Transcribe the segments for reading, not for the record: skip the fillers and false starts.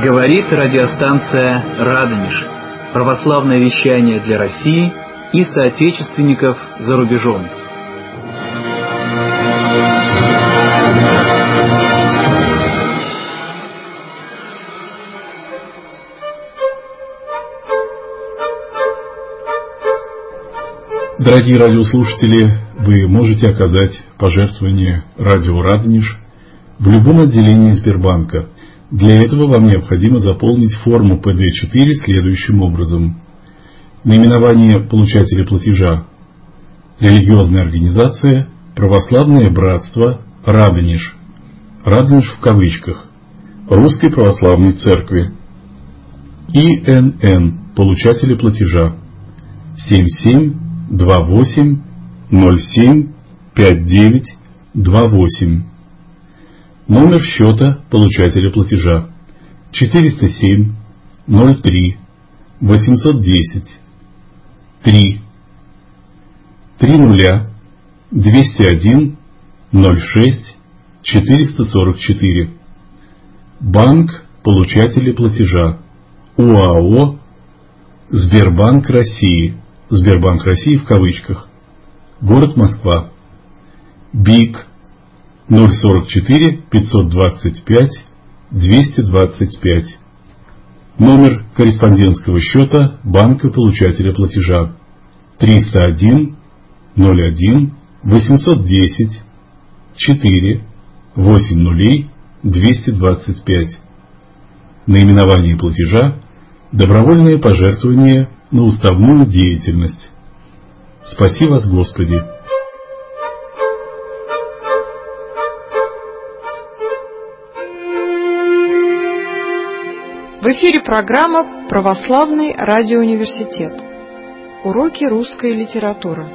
Говорит радиостанция «Радонеж». Православное вещание для России и соотечественников за рубежом. Дорогие радиослушатели, вы можете оказать пожертвование радио «Радонеж» в любом отделении Сбербанка. Для этого вам необходимо заполнить форму ПД-4 следующим образом. Наименование получателя платежа: религиозная организация «Православное братство Радонеж». Радонеж в кавычках. Русской Православной Церкви. ИНН получателя платежа: 7728075928. Номер счета получателя платежа: 407 03 810 3 30 201 06 444. Банк получателя платежа: УАО Сбербанк России. Сбербанк России в кавычках. Город Москва. БИК 044 525 225. Номер корреспондентского счета банка получателя платежа: 301 01 810 4 80 225. Наименование платежа: добровольное пожертвование на уставную деятельность. Спаси вас, Господи! В эфире программа «Православный радиоуниверситет». Уроки русской литературы.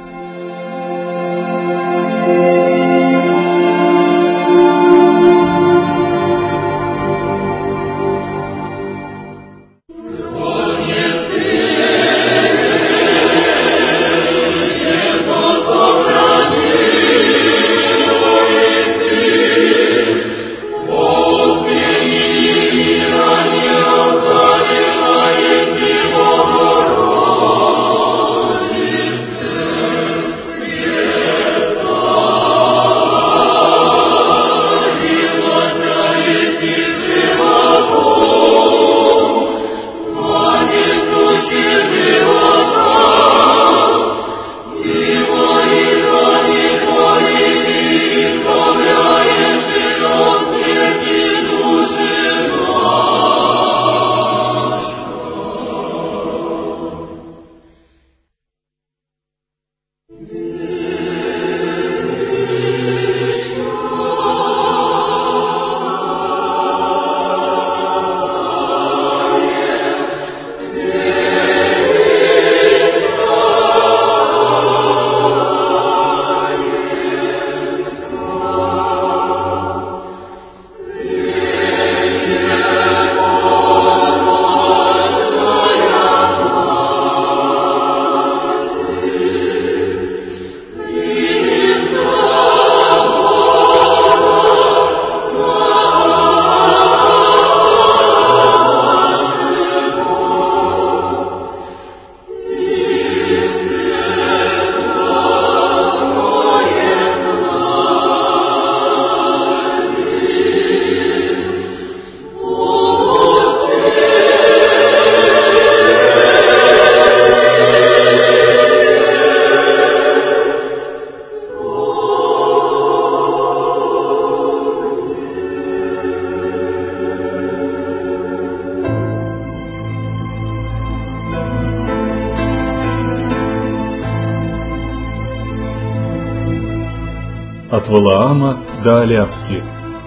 От Валаама до Аляски,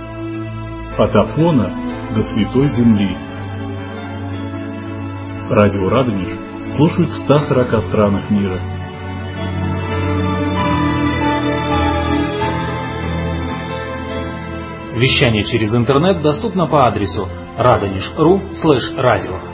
от Афона до Святой Земли. Радио «Радонеж» слушают в 140 странах мира. Вещание через интернет доступно по адресу radonezh.ru/radio.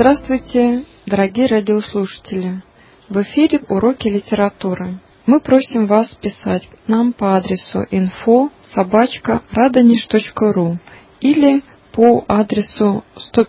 Здравствуйте, дорогие радиослушатели! В эфире уроки литературы. Мы просим вас писать нам по адресу info@radonish.ru или по адресу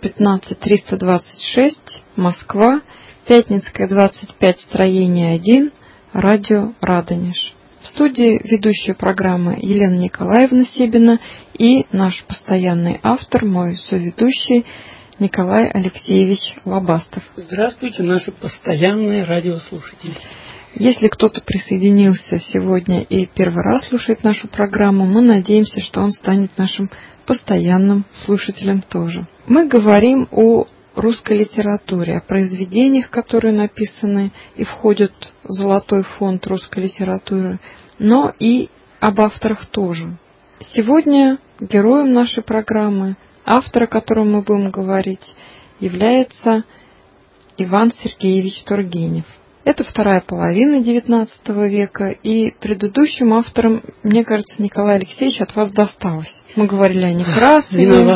115-326, Москва, Пятницкая, 25, строение 1, радио Радонеж. В студии ведущая программы Елена Николаевна Себина и наш постоянный автор, мой соведущий Николай Алексеевич Лобастов. Здравствуйте, наши постоянные радиослушатели. Если кто-то присоединился сегодня и первый раз слушает нашу программу, мы надеемся, что он станет нашим постоянным слушателем тоже. Мы говорим о русской литературе, о произведениях, которые написаны и входят в золотой фонд русской литературы, но и об авторах тоже. Сегодня героем нашей программы, автор, о котором мы будем говорить, является Иван Сергеевич Тургенев. Это вторая половина XIX века, и предыдущим авторам, мне кажется, Николай Алексеевич, от вас досталось. Мы говорили о Некрасове,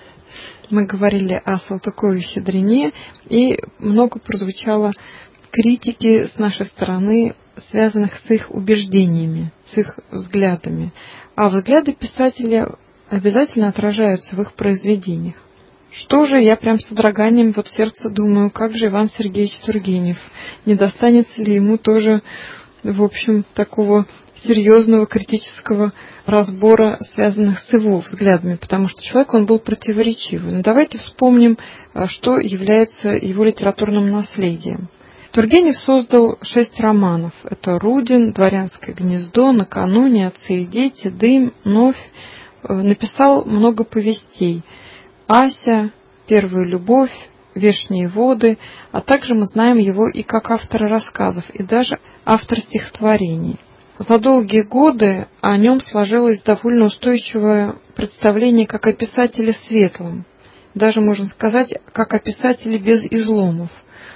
мы говорили о Салтыкове-Щедрине, и много прозвучало критики с нашей стороны, связанных с их убеждениями, с их взглядами. А взгляды писателя обязательно отражаются в их произведениях. Что же, я прям с содроганием в сердце думаю, как же Иван Сергеевич Тургенев, не достанется ли ему тоже, в общем, такого серьезного критического разбора, связанных с его взглядами, потому что человек, он был противоречивый. Но давайте вспомним, что является его литературным наследием. Тургенев создал 6 романов. Это «Рудин», «Дворянское гнездо», «Накануне», «Отцы и дети», «Дым», «Новь». Написал много повестей. «Ася», «Первая любовь», «Вешние воды», а также мы знаем его и как автора рассказов, и даже автор стихотворений. За долгие годы о нем сложилось довольно устойчивое представление как о писателе светлом, даже, можно сказать, как о писателе без изломов.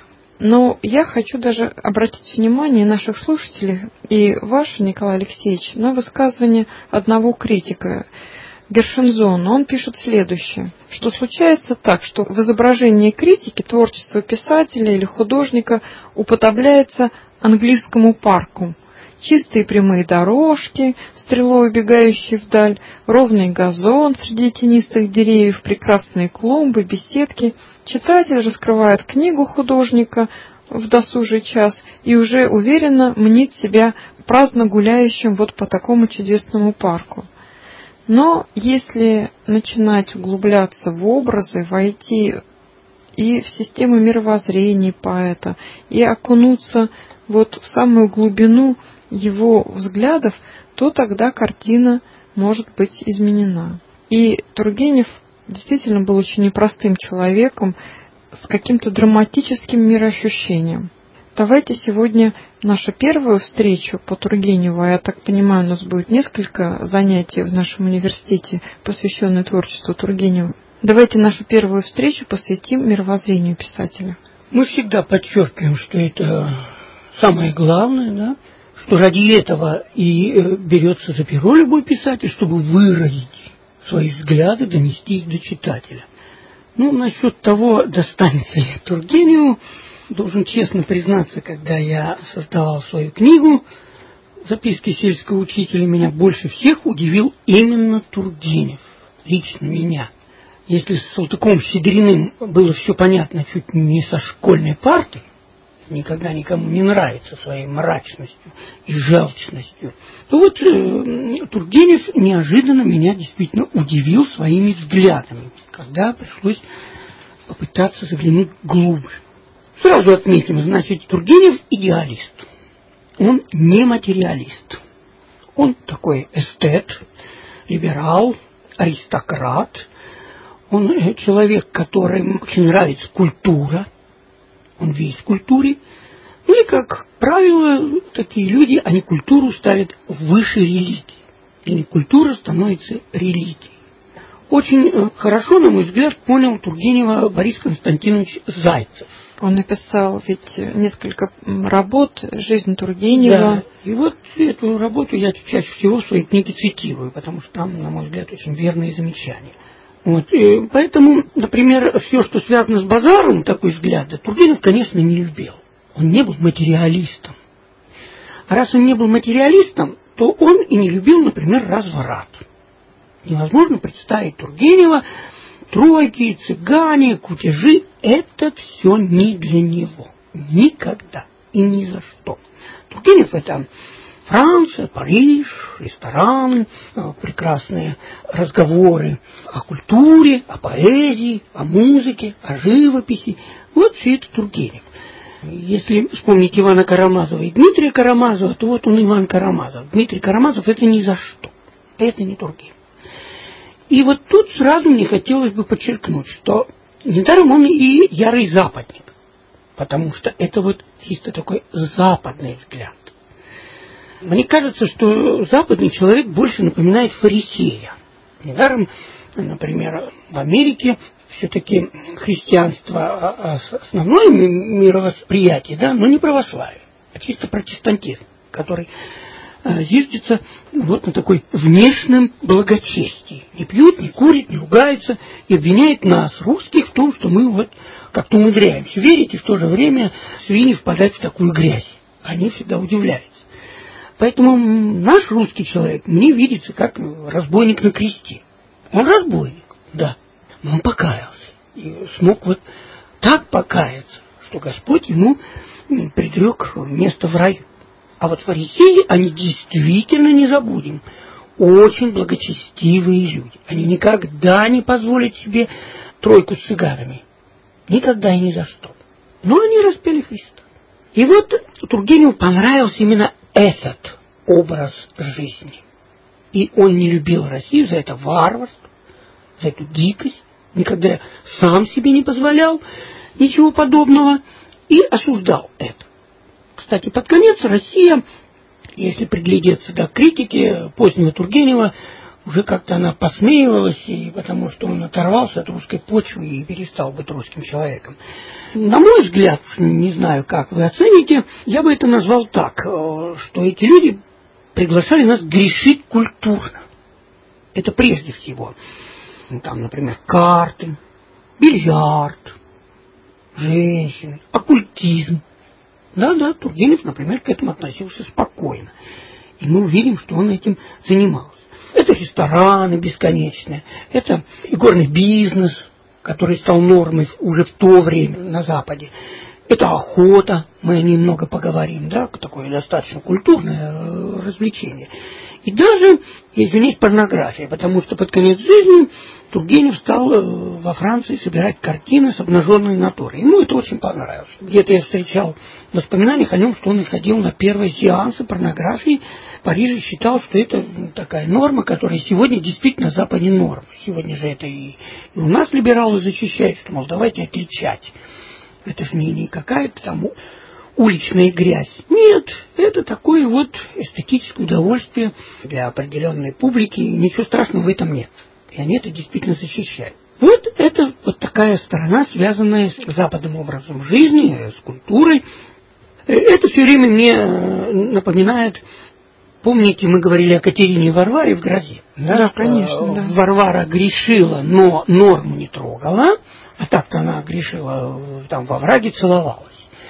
Но я хочу даже обратить внимание наших слушателей и ваше, Николай Алексеевич, на высказывание одного критика, Гершензона. Он пишет следующее, что случается так, что в изображении критики творчество писателя или художника уподобляется английскому парку. Чистые прямые дорожки, стрелой убегающие вдаль, ровный газон среди тенистых деревьев, прекрасные клумбы, беседки. Читатель раскрывает книгу художника в досужий час и уже уверенно мнит себя праздно гуляющим вот по такому чудесному парку. Но если начинать углубляться в образы, войти и в систему мировоззрения поэта, и окунуться вот в самую глубину его взглядов, то тогда картина может быть изменена. И Тургенев действительно был очень непростым человеком с каким-то драматическим мироощущением. Давайте сегодня нашу первую встречу по Тургеневу, я так понимаю, у нас будет несколько занятий в нашем университете, посвященных творчеству Тургенева. Давайте нашу первую встречу посвятим мировоззрению писателя. Мы всегда подчеркиваем, что это самое главное, да? Что ради этого и берется за перо любой писатель, чтобы выразить свои взгляды, донести их до читателя. Ну, насчет того, достанется ли Тургеневу, должен честно признаться, когда я создавал свою книгу «Записки сельского учителя», меня больше всех удивил именно Тургенев, лично меня. Если с Салтыковым-Щедриным было все понятно чуть не со школьной парты, никогда никому не нравится своей мрачностью и желчностью, то вот Тургенев неожиданно меня действительно удивил своими взглядами, когда пришлось попытаться заглянуть глубже. Сразу отметим, значит, Тургенев идеалист, он не материалист, он такой эстет, либерал, аристократ, он человек, которому очень нравится культура, он весь в культуре. Ну и, как правило, такие люди, они культуру ставят выше религии. И культура становится религией. Очень хорошо, на мой взгляд, понял Тургенева Борис Константинович Зайцев. Он написал ведь несколько работ «Жизнь Тургенева». Да, и вот эту работу я чаще всего в своей книге цитирую, потому что там, на мой взгляд, очень верные замечания. Вот, поэтому, например, все, что связано с базаром, такой взгляд, Тургенев, конечно, не любил. Он не был материалистом. А раз он не был материалистом, то он и не любил, например, разврат. Невозможно представить Тургенева, тройки, цыгане, кутежи. Это все не для него. Никогда и ни за что. Тургенев — это Франция, Париж, рестораны, прекрасные разговоры о культуре, о поэзии, о музыке, о живописи. Вот все это Тургенев. Если вспомнить Ивана Карамазова и Дмитрия Карамазова, то вот он Иван Карамазов. Дмитрий Карамазов — это ни за что. Это не Тургенев. И вот тут сразу мне хотелось бы подчеркнуть, что недаром он и ярый западник. Потому что это вот чисто такой западный взгляд. Мне кажется, что западный человек больше напоминает фарисея. Недаром, например, в Америке все-таки христианство основное мировосприятие, да, но не православие, а чисто протестантизм, который зиждется вот на такой внешнем благочестии. Не пьют, не курят, не ругаются и обвиняет нас, русских, в том, что мы вот как-то умудряемся верить и в то же время свиньи впадать в такую грязь. Они всегда удивляются. Поэтому наш русский человек мне видится как разбойник на кресте. Он разбойник, да, но он покаялся. И смог вот так покаяться, что Господь ему предрек место в раю. А вот фарисеи, они действительно, не забудем, очень благочестивые люди. Они никогда не позволят себе тройку с цыганами. Никогда и ни за что. Но они распяли Христа. И вот Тургеневу понравился именно этот образ жизни. И он не любил Россию за это варварство, за эту дикость, никогда сам себе не позволял ничего подобного и осуждал это. Кстати, под конец Россия, если приглядеться до критики позднего Тургенева, уже как-то она посмеивалась, и потому что он оторвался от русской почвы и перестал быть русским человеком. На мой взгляд, не знаю, как вы оцените, я бы это назвал так, что эти люди приглашали нас грешить культурно. Это прежде всего. Там, например, карты, бильярд, женщины, оккультизм. Да, Тургенев, например, к этому относился спокойно. И мы увидим, что он этим занимался. Это рестораны бесконечные, это игорный бизнес, который стал нормой уже в то время на Западе. Это охота, мы о ней много поговорим, да, такое достаточно культурное развлечение. И даже, извините, порнография, потому что под конец жизни Тургенев стал во Франции собирать картины с обнаженной натурой. Ему это очень понравилось. Где-то я встречал в воспоминаниях о нем, что он ходил на первые сеансы порнографии. В Париже считал, что это такая норма, которая сегодня действительно на Западе норма. Сегодня же это и у нас либералы защищают, что, мол, давайте отличать. Это же не какая-то там уличная грязь. Нет, это такое вот эстетическое удовольствие для определенной публики. Ничего страшного в этом нет. И они это действительно защищают. Вот это вот такая сторона, связанная с западным образом жизни, с культурой. Это все время мне напоминает, помните, мы говорили о Катерине и Варваре в «Грозе». Да, конечно. Да. Варвара грешила, но норму не трогала, а так-то она грешила, там во враге целовалась.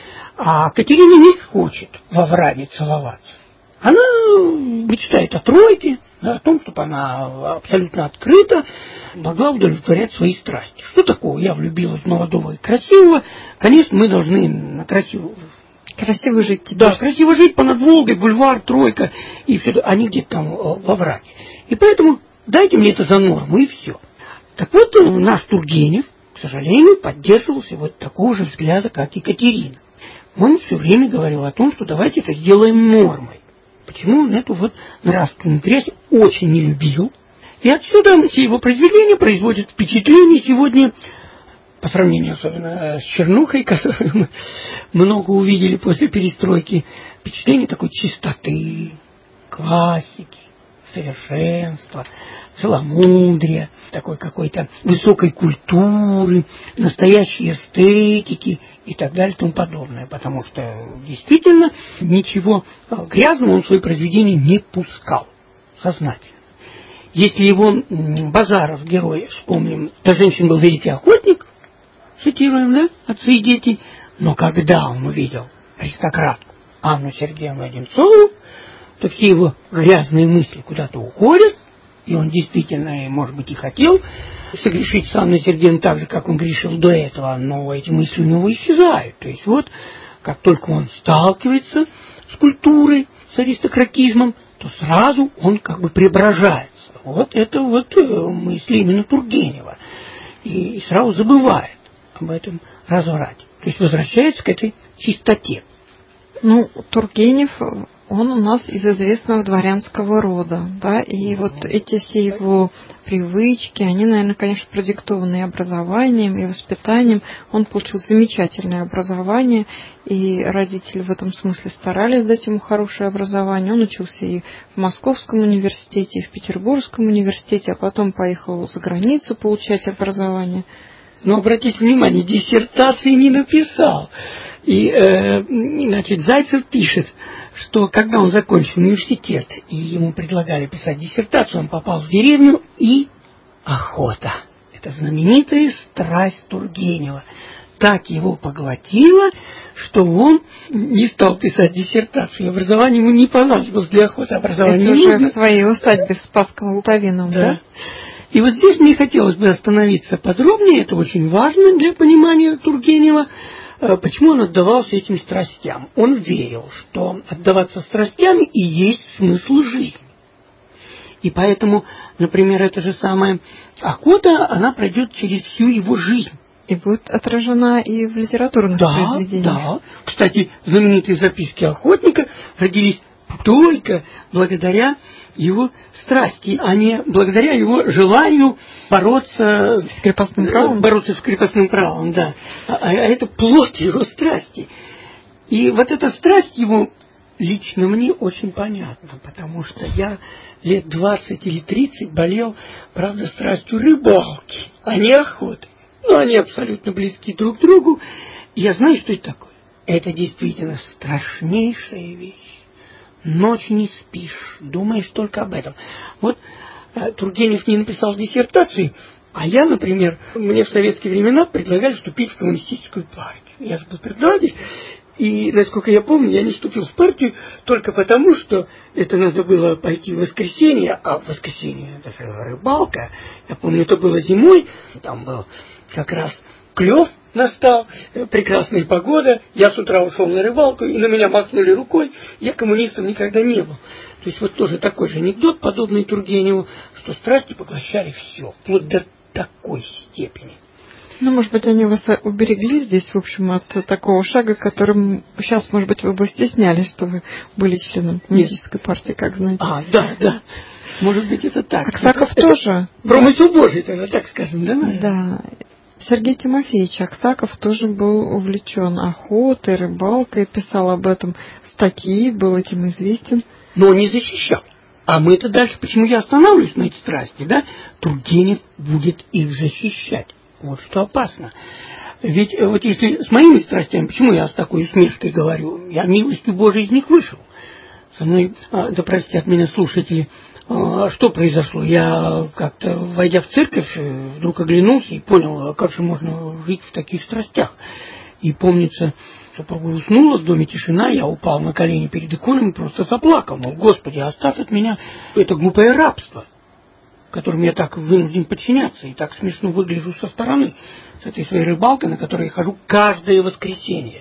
А Катерина не хочет во враге целоваться. Она мечтает о тройке, да, о том, чтобы она абсолютно открыто могла удовлетворять свои страсти. Что такого? Я влюбилась в молодого и красивого. Конечно, мы должны на красиво жить. Да, красиво жить понад Волгой, бульвар, тройка и все. Они где-то там во враге. И поэтому дайте мне это за норму, и все. Так вот, наш Тургенев, к сожалению, поддерживался вот такого же взгляда, как Екатерина. Он все время говорил о том, что давайте это сделаем нормой. Почему он эту вот нравственную грязь очень не любил. И отсюда все его произведения производят впечатление сегодня, по сравнению особенно с Чернухой, которую мы много увидели после перестройки, впечатление такой чистоты, классики, совершенства, целомудрия, такой какой-то высокой культуры, настоящей эстетики и так далее и тому подобное. Потому что действительно ничего грязного он в свои произведения не пускал сознательно. Если его Базаров, герой, вспомним, до женщин был великий охотник, цитируем, да, отцы и дети, но когда он увидел аристократку Анну Сергеевну Одинцову, то все его грязные мысли куда-то уходят, и он действительно, может быть, и хотел согрешить с Анной Сергеевной так же, как он грешил до этого, но эти мысли у него исчезают. То есть вот, как только он сталкивается с культурой, с аристократизмом, то сразу он как бы преображается. Вот это вот мысли именно Тургенева. И сразу забывает об этом разврате. То есть возвращается к этой чистоте. Ну, Тургенев, он у нас из известного дворянского рода, да, и вот эти все его привычки, они, наверное, конечно, продиктованы и образованием, и воспитанием. Он получил замечательное образование, и родители в этом смысле старались дать ему хорошее образование. Он учился и в Московском университете, и в Петербургском университете, а потом поехал за границу получать образование. Но обратите внимание, диссертации не написал. И, значит, Зайцев пишет, что когда он закончил университет, и ему предлагали писать диссертацию, он попал в деревню, и охота. Это знаменитая страсть Тургенева. Так его поглотила, что он не стал писать диссертацию. Образование ему не понадобилось для охоты. Образование это уже нужно. в своей усадьбе в Спасском Лутовином, да? И вот здесь мне хотелось бы остановиться подробнее, это очень важно для понимания Тургенева, почему он отдавался этим страстям. Он верил, что отдаваться страстям и есть смысл жизни. И поэтому, например, эта же самая охота, она пройдет через всю его жизнь. И будет отражена и в литературных произведениях. Да. Кстати, знаменитые записки охотника родились только благодаря его страсти, а не благодаря его желанию бороться с крепостным правом. Бороться с крепостным правом, да. А это плод его страсти. И вот эта страсть его лично мне очень понятна, потому что я лет 20 или 30 болел, правда, страстью рыбалки, а не охоты. Но они абсолютно близки друг к другу. И я знаю, что это такое. Это действительно страшнейшая вещь. Ночь не спишь, думаешь только об этом. Вот Тургенев не написал диссертации, а я, например, мне в советские времена предлагали вступить в коммунистическую партию. Я же был преподаватель, и, насколько я помню, я не вступил в партию только потому, что это надо было пойти в воскресенье, а в воскресенье это же рыбалка. Я помню, это было зимой, там был как раз клев настал, прекрасная погода, я с утра ушел на рыбалку, и на меня махнули рукой, я коммунистом никогда не был. То есть вот тоже такой же анекдот, подобный Тургеневу, что страсти поглощали все, вплоть до такой степени. Ну, может быть, они вас уберегли здесь, в общем, от такого шага, которым сейчас, может быть, вы бы стеснялись, что вы были членом коммунистической партии, как знаете. Да. Может быть, это так. Аксаков тоже. Промысел Божий, тогда так скажем, да? Да. Сергей Тимофеевич Аксаков тоже был увлечен охотой, рыбалкой, писал об этом статьи, был этим известен. Но он не защищал. А мы-то дальше, почему я останавливаюсь на эти страсти, да? Тургенев будет их защищать. Вот что опасно. Ведь вот если с моими страстями, почему я с такой усмешкой говорю, я милостью Божией из них вышел. Со мной, да простят меня слушатели, что произошло? Я как-то, войдя в церковь, вдруг оглянулся и понял, как же можно жить в таких страстях. И помнится, супруга уснула, в доме тишина, я упал на колени перед иконой и просто заплакал. Мол, Господи, оставь от меня это глупое рабство, которым я так вынужден подчиняться, и так смешно выгляжу со стороны, с этой своей рыбалкой, на которой я хожу каждое воскресенье.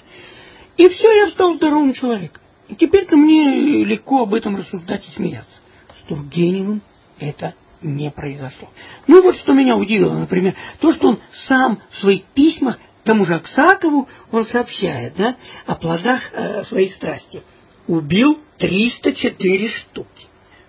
И все, я стал здоровым человеком. И теперь-то мне легко об этом рассуждать и смеяться. С Тургеневым это не произошло. Ну вот что меня удивило, например, то, что он сам в своих письмах тому же Аксакову он сообщает, да, о плодах своей страсти. Убил 304 штуки,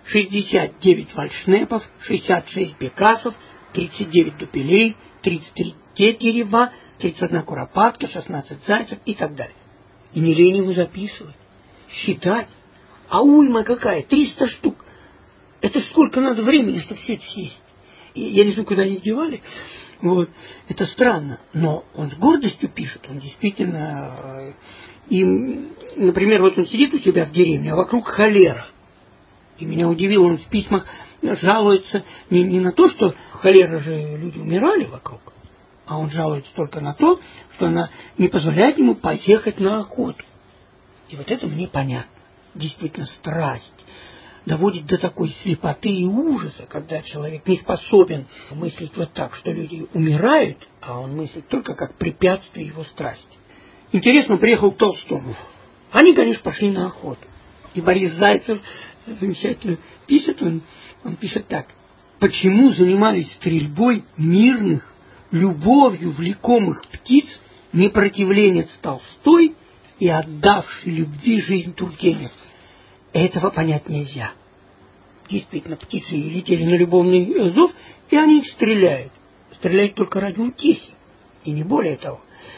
69 вальшнепов, 66 бекасов, 39 дупелей, 33 тетерева, 31 куропатка, 16 зайцев и так далее. И не лень его записывать, считать. А уйма какая, 300 штук. Это сколько надо времени, чтобы все это съесть. И я не знаю, куда они девали. Вот. Это странно, но он с гордостью пишет, он действительно... И, например, вот он сидит у себя в деревне, а вокруг холера. И меня удивило, он в письмах жалуется не на то, что холера же люди умирали вокруг, а он жалуется только на то, что она не позволяет ему поехать на охоту. И вот это мне понятно. Действительно, страсть доводит до такой слепоты и ужаса, когда человек не способен мыслить вот так, что люди умирают, а он мыслит только как препятствие его страсти. Интересно, он приехал к Толстому. Они, конечно, пошли на охоту. И Борис Зайцев замечательно пишет, он пишет так. Почему занимались стрельбой мирных, любовью влекомых птиц непротивленец Толстой и отдавший любви жизнь Тургенев? Этого понять нельзя. Действительно, птицы летели на любовный зов, и они их стреляют. Стреляют только ради утехи, и не более того.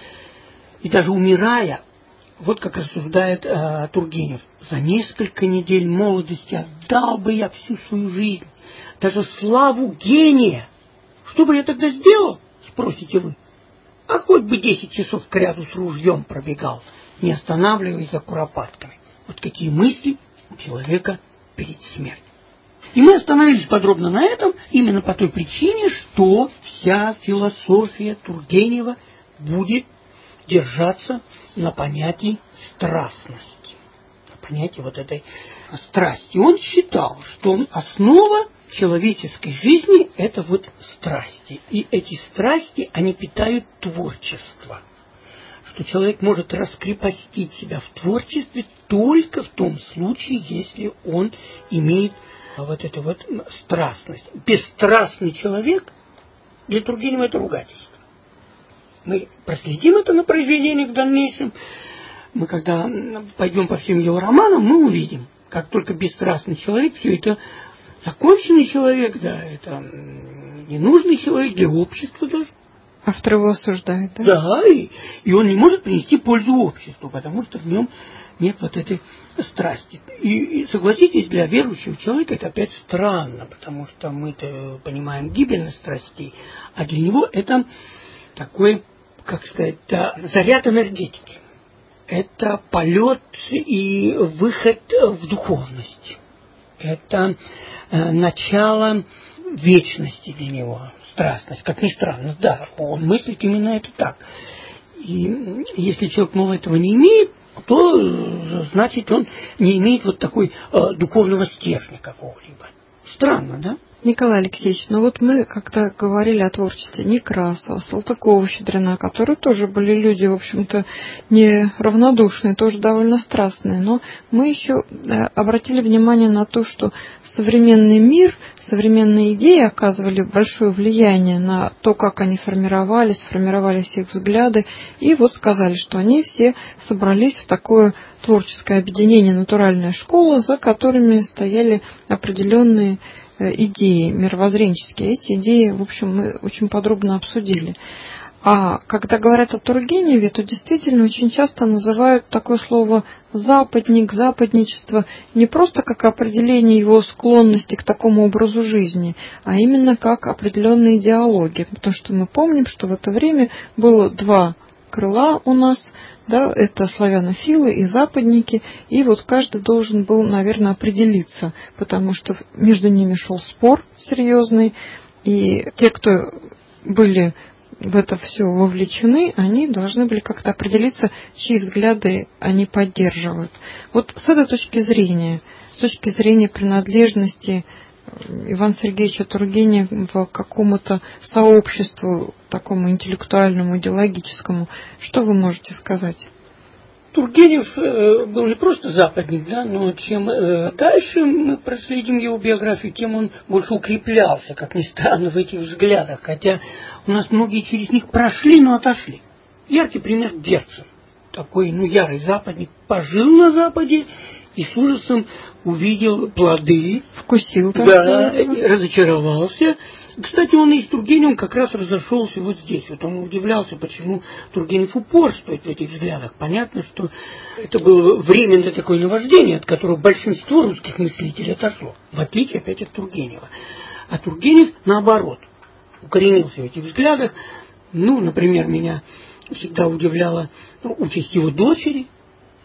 И даже умирая, вот как рассуждает Тургенев, за несколько недель молодости отдал бы я всю свою жизнь, даже славу гения. Что бы я тогда сделал, спросите вы? А хоть бы 10 часов кряду с ружьем пробегал, не останавливаясь за куропатками. Вот какие мысли у человека перед смертью. И мы остановились подробно на этом именно по той причине, что вся философия Тургенева будет держаться на понятии страстности, на понятии вот этой страсти. Он считал, что основа человеческой жизни – это вот страсти. И эти страсти, они питают творчество. Что человек может раскрепостить себя в творчестве только в том случае, если он имеет вот эту вот страстность. Бесстрастный человек, для Тургенева это ругательство. Мы проследим это на произведениях в дальнейшем. Мы когда пойдем по всем его романам, мы увидим, как только бесстрастный человек, все это законченный человек, да, это ненужный человек для общества даже. Автор его осуждает, да? Да, и он не может принести пользу обществу, потому что в нем нет вот этой страсти. И согласитесь, для верующего человека это опять странно, потому что мы-то понимаем гибельность страстей, а для него это такой, как сказать, заряд энергетики. Это полет и выход в духовность. Это начало вечности для него, страстность, как ни странно, да, он мыслит именно это так. И если человек, этого не имеет, то, значит, он не имеет вот такой духовного стержня какого-либо. Странно, да? Николай Алексеевич, мы как-то говорили о творчестве Некрасова, Салтыкова-Щедрина, которые тоже были люди, в общем-то, не равнодушные, тоже довольно страстные. Но мы еще обратили внимание на то, что современный мир, современные идеи оказывали большое влияние на то, как они формировались их взгляды. И сказали, что они все собрались в такое творческое объединение «Натуральная школа», за которыми стояли определенные идеи мировоззренческие. Эти идеи, в общем, мы очень подробно обсудили. А когда говорят о Тургеневе, то действительно очень часто называют такое слово «западник», «западничество» не просто как определение его склонности к такому образу жизни, а именно как определенная идеология. Потому что мы помним, что в это время было два крыла у нас, да, это славянофилы и западники, и каждый должен был, наверное, определиться, потому что между ними шел спор серьезный, и те, кто были в это все вовлечены, они должны были как-то определиться, чьи взгляды они поддерживают. С этой точки зрения, с точки зрения принадлежности Ивана Сергеевича Тургенева к какому-то сообществу, такому интеллектуальному, идеологическому, что вы можете сказать? Тургенев был не просто западник, да, но чем дальше мы проследим его биографию, тем он больше укреплялся, как ни странно, в этих взглядах. Хотя у нас многие через них прошли, но отошли. Яркий пример Герцен. Такой, ярый западник, пожил на Западе и с ужасом увидел плоды. Вкусил, так да, разочаровался. Кстати, он и с Тургеневым как раз разошелся здесь. Он удивлялся, почему Тургенев упорствует в этих взглядах. Понятно, что это было временное такое наваждение, от которого большинство русских мыслителей отошло. В отличие опять от Тургенева. А Тургенев, наоборот, укоренился в этих взглядах. Например, меня всегда удивляла участь его дочери.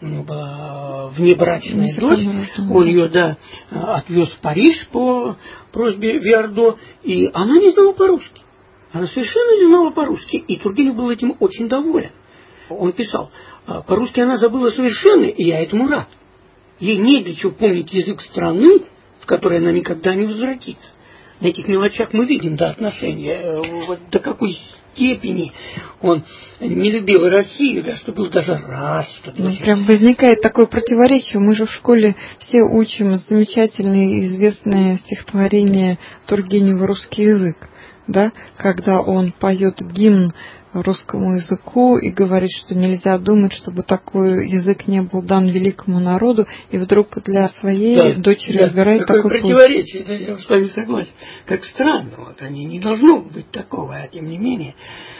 у него была внебрачная дочь, он ее, отвез в Париж по просьбе Виардо, и она не знала по-русски. Она совершенно не знала по-русски, и Тургенев был этим очень доволен. Он писал: по-русски она забыла совершенно, и я этому рад. Ей не для чего помнить язык страны, в которой она никогда не возвратится. На этих мелочах мы видим, отношения, вот до какой степени он не любил Россию, что был даже рад, что... Прям возникает такое противоречие. Мы же в школе все учим замечательное и известное стихотворение Тургенева «Русский язык», когда он поет гимн русскому языку и говорит, что нельзя думать, чтобы такой язык не был дан великому народу, и вдруг для своей дочери выбирает такой путь. Противоречие, я с вами согласен. Как странно, они не должно быть такого, а тем не менее.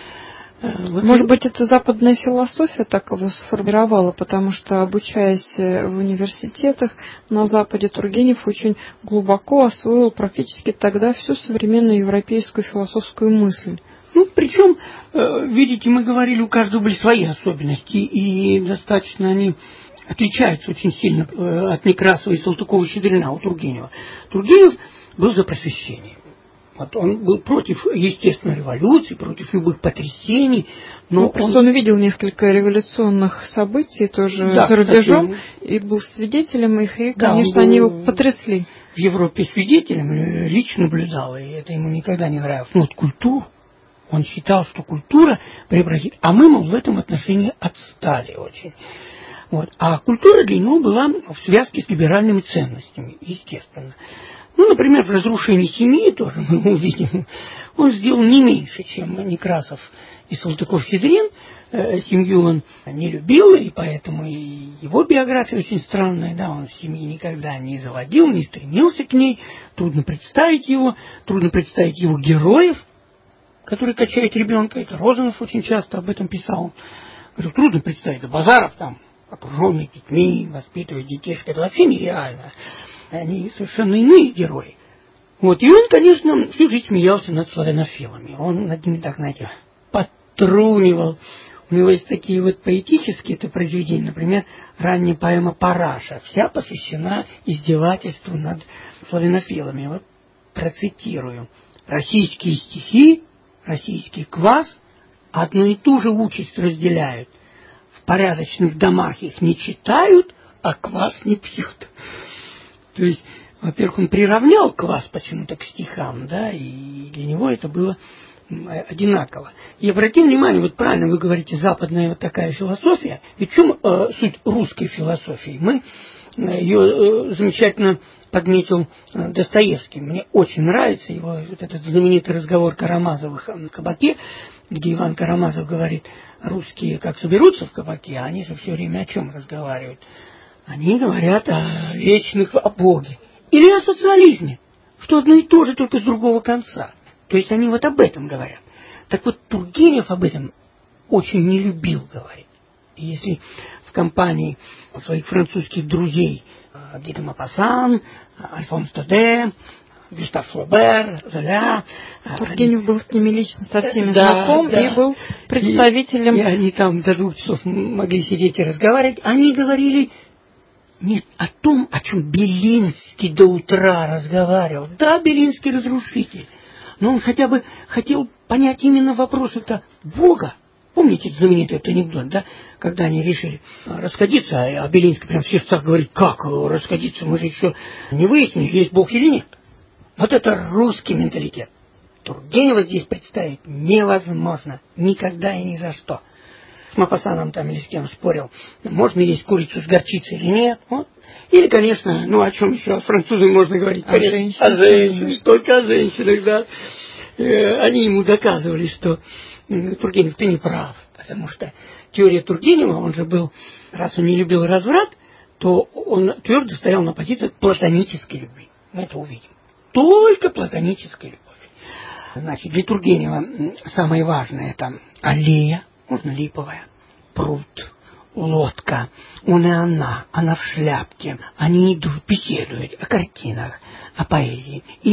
Может быть, это западная философия так его сформировала, потому что, обучаясь в университетах на Западе, Тургенев очень глубоко освоил практически тогда всю современную европейскую философскую мысль. Причем, видите, мы говорили, у каждого были свои особенности, и достаточно они отличаются очень сильно от Некрасова и Салтыкова-Щедрина у Тургенева. Тургенев был за просвещение. Он был против естественной революции, против любых потрясений. Но он увидел несколько революционных событий тоже за рубежом и был свидетелем их, и, конечно, они его потрясли. В Европе свидетелем лично наблюдал, и это ему никогда не нравилось. Культуру. Он считал, что культура преобразит, а мы, в этом отношении отстали очень. А культура для него была в связке с либеральными ценностями, естественно. Например, в «Разрушении семьи» тоже мы увидим, он сделал не меньше, чем Некрасов и Салтыков-Щедрин. Семью он не любил, и поэтому и его биография очень странная. Он семьи никогда не заводил, не стремился к ней. Трудно представить его героев, который качает ребенка. Это Розанов очень часто об этом писал. Говорю, трудно представить. Базаров окруженный детьми, воспитывает детей. Это вообще нереально. Они совершенно иные герои. И он, конечно, всю жизнь смеялся над славянофилами. Он над ними подтрунивал. У него есть такие поэтические произведения. Например, ранняя поэма «Параша». Вся посвящена издевательству над славянофилами. Процитирую. «Российские стихи, российский квас одну и ту же участь разделяют. В порядочных домах их не читают, а квас не пьют». То есть, во-первых, он приравнял квас почему-то к стихам, и для него это было одинаково. И обратим внимание, правильно вы говорите, западная такая философия. Ведь в чем суть русской философии? Ее замечательно подметил Достоевский. Мне очень нравится его этот знаменитый разговор Карамазовых в кабаке, где Иван Карамазов говорит: русские как соберутся в кабаке, а они же все время о чем разговаривают? Они говорят о Боге. Или о социализме, что одно и то же, только с другого конца. То есть они об этом говорят. Так Тургенев об этом очень не любил говорить. И если в компании своих французских друзей Ги де Мопассан, Альфонс Таде, Гюстав Флобер, Золя... Тургенев был с ними лично со всеми знаком и был представителем... И они до 2 часов могли сидеть и разговаривать. Они говорили не о том, о чем Белинский до утра разговаривал. Да, Белинский разрушитель. Но он хотя бы хотел понять именно вопрос Бога. Помните знаменитый этот анекдот, когда они решили расходиться, а Белинский прям в сердцах говорит: как расходиться, мы же еще не выяснили, есть Бог или нет. Это русский менталитет. Тургенева здесь представить невозможно. Никогда и ни за что. С Мопассаном или с кем спорил, можно есть курицу с горчицей или нет. Или, конечно, о чем еще с французами можно говорить? О женщинах. Только о женщинах, Они ему доказывали, что Тургенев, ты не прав, потому что теория Тургенева, он же был, раз он не любил разврат, то он твердо стоял на позиции платонической любви. Мы это увидим. Только платоническая любовь. Значит, для Тургенева самое важное — это аллея, можно липовая, пруд, лодка, он и она в шляпке. Они идут, беседуют о картинах, о поэзии. И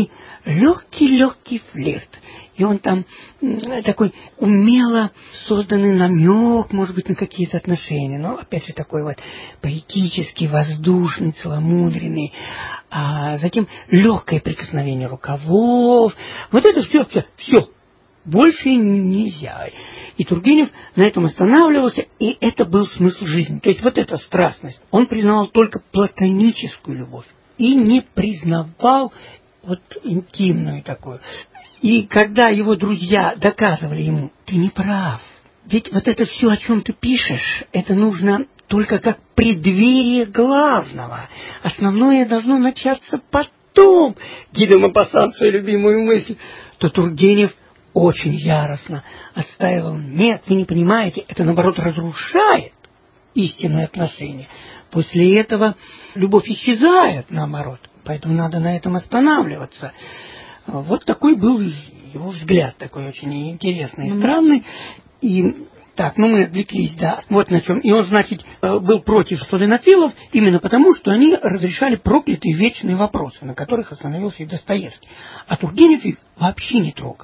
легкий флирт. И он там такой умело созданный намек, может быть, на какие-то отношения. Но, опять же, такой вот поэтический, воздушный, целомудренный. А затем легкое прикосновение рукавов. Вот это все. Больше нельзя. И Тургенев на этом останавливался, и это был смысл жизни. То есть вот эта страстность. Он признавал только платоническую любовь и не признавал вот интимную такую. И когда его друзья доказывали ему: ты не прав, ведь вот это все, о чем ты пишешь, это нужно только как преддверие главного. Основное должно начаться потом. Гиде Мопассан свою любимую мысль. То Тургенев очень яростно отстаивал: нет, вы не понимаете, это наоборот разрушает истинные отношения. После этого любовь исчезает, наоборот. Поэтому надо на этом останавливаться. Вот такой был его взгляд, такой очень интересный и странный. И так, мы отвлеклись, да, вот на чем. И он, значит, был против славянофилов именно потому, что они разрешали проклятые вечные вопросы, на которых остановился и Достоевский. А Тургенев их вообще не трогал.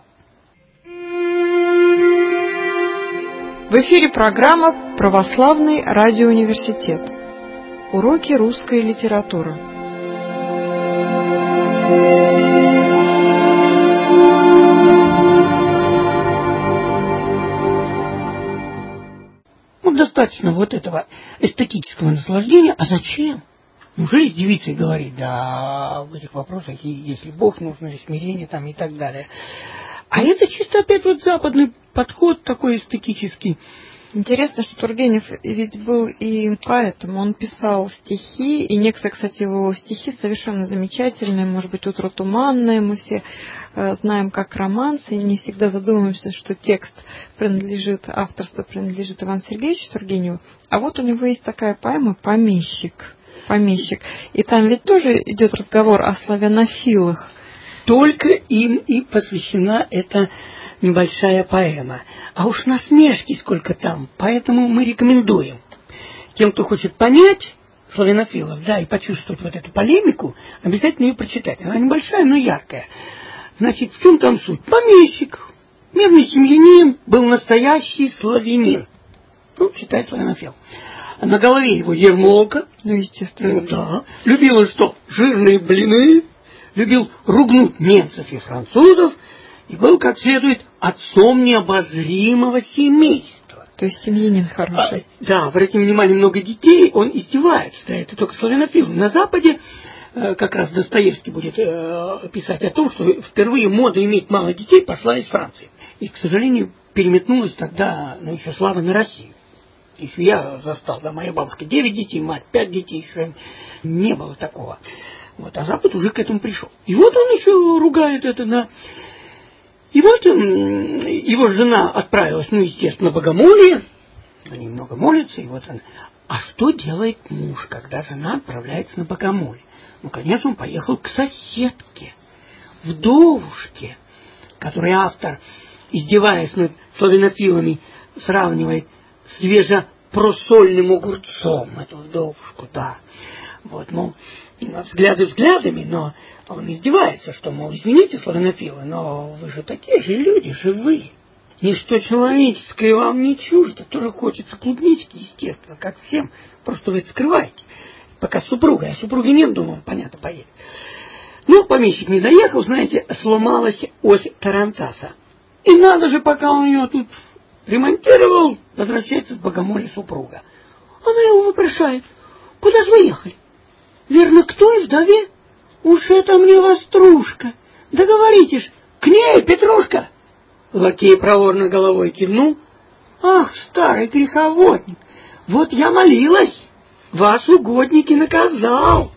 В эфире программа «Православный радиоуниверситет». Уроки русской литературы. Достаточно вот этого эстетического наслаждения. А зачем? Неужели с девицей говорить: да, в этих вопросах, если Бог, нужно ли смирение там и так далее. А это чисто опять вот западный подход такой эстетический. Интересно, что Тургенев ведь был и поэтом. Он писал стихи, и некоторые, кстати, его стихи совершенно замечательные, может быть, «Утро туманное», мы все знаем как романсы, и не всегда задумываемся, что текст авторство принадлежит Ивану Сергеевичу Тургеневу. А вот у него есть такая поэма «Помещик». И там ведь тоже идет разговор о славянофилах. Только им и посвящена эта небольшая поэма. А уж насмешки сколько там, поэтому мы рекомендуем тем, кто хочет понять славянофилов, да, и почувствовать вот эту полемику, обязательно ее прочитать. Она небольшая, но яркая. Значит, в чем там суть? Помещик, мирный семьянин, был настоящий славянин. Читай славянофил. На голове его ермолка. Естественно. Да. Любил он что? Жирные блины. Любил ругнуть немцев и французов. И был, как следует, отцом необозримого семейства. То есть семьянин хороший. Да, обратите внимание, много детей, он издевается. Да, это только славянофил. На Западе как раз Достоевский будет писать о том, что впервые мода иметь мало детей пошла из Франции. И, к сожалению, переметнулась тогда, еще слава на Россию. Еще я застал, да, моя бабушка 9 детей, мать 5 детей, еще не было такого. Вот, а Запад уже к этому пришел. И вот он еще ругает это, да. И вот его жена отправилась, естественно, на богомолье. Они много молятся, и вот он. А что делает муж, когда жена отправляется на богомолье? Конечно, он поехал к соседке, вдовушке, которой автор, издеваясь над славянофилами, сравнивает свежепросольным огурцом эту вдовушку, да. Вот, взгляды взглядами, но он издевается, что, извините, славянофилы, но вы же такие же люди, живые. Ничто человеческое вам не чуждо. Тоже хочется клубнички, естественно, как всем. Просто вы это скрываете. Пока с супругой. А супруги нет, думаю, понятно, поедет. Помещик не доехал, знаете, сломалась ось тарантаса. И надо же, пока он ее тут ремонтировал, возвращается с богомолья супруга. Она его вопрошает: куда же вы ехали? Верно, к той вдове? Уж это мне вострушка. Да говорите ж, к ней, Петрушка. Лакей проворно головой кивнул. Ах, старый греховодник, вот я молилась, вас угодник и наказал.